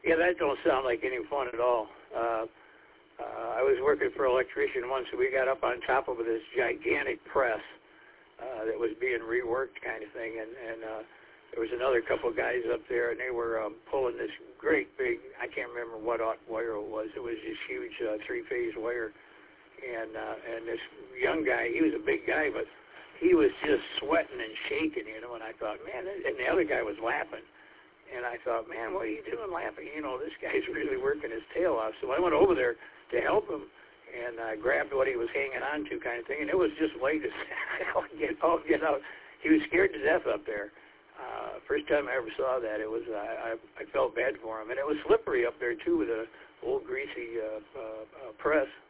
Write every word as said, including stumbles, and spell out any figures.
Yeah, that don't sound like any fun at all. Uh, uh, I was working for an electrician once, and we got up on top of this gigantic press uh, that was being reworked kind of thing, and, and uh, there was another couple guys up there, and they were um, pulling this great big, I can't remember what wire it was. It was this huge uh, three-phase wire, and uh, and this young guy, he was a big guy, but he was just sweating and shaking, you know, and I thought, man, and the other guy was laughing. And I thought, man, what are you doing laughing? You know, this guy's really working his tail off. So I went over there to help him and uh, grabbed what he was hanging on to kind of thing. And it was just late as hell. Get out, get out. He was scared to death up there. Uh, first time I ever saw that, it was uh, I, I felt bad for him. And it was slippery up there, too, with an old greasy uh, uh, uh, press.